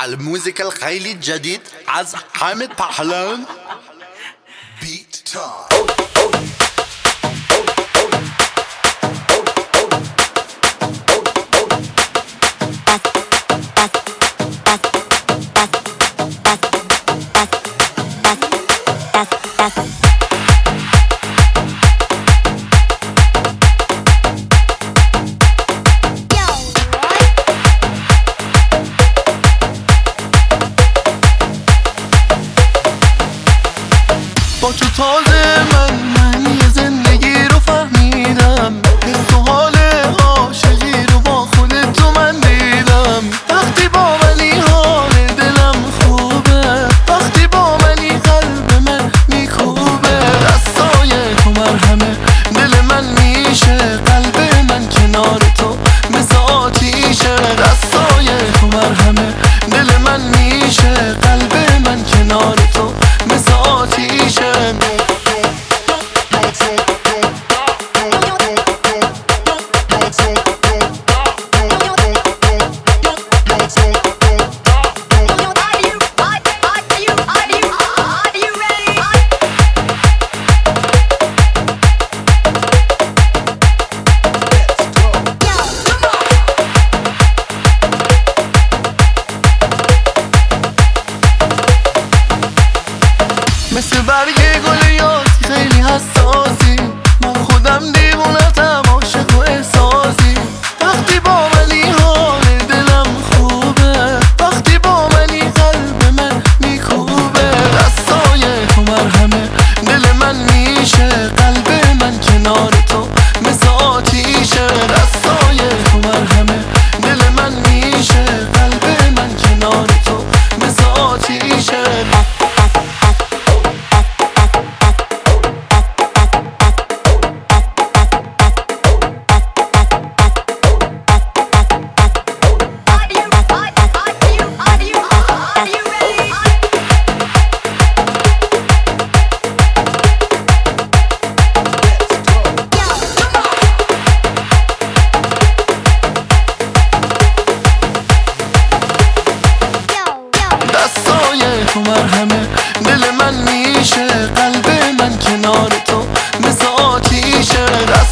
الموسيقى الخيلي الجديد از حامد پهلوان Beat Time. با تو تازه من یه زندگی رو فهمیدم، حس و حال عاشقی رو با خودت تو من دیدم. وقتی با منی حال دلم خوبه، وقتی با منی قلب من میکوبه. دستای تو مرهمه دل من میشه، قلب من کنار تو مثل آتیشه. دستای تو مرهمه دل من میشه، قلب من کنار تو مثل آتیشه. مثل برگ گل یاسی خیلی حساسی، من خودم دیوونتم عاشق و احساسی. وقتی با منی حال دلم خوبه، وقتی با منی قلب من میکوبه. دستای تو مرهمه دل من میشه، قلب من کنار تو مثل آتیشه. دستای تو مرهمه دل من میشه، قلب من کنار تو مثل آتیشه. تو مرهمه دل من میشه، قلب من کنار تو مثل آتیشه.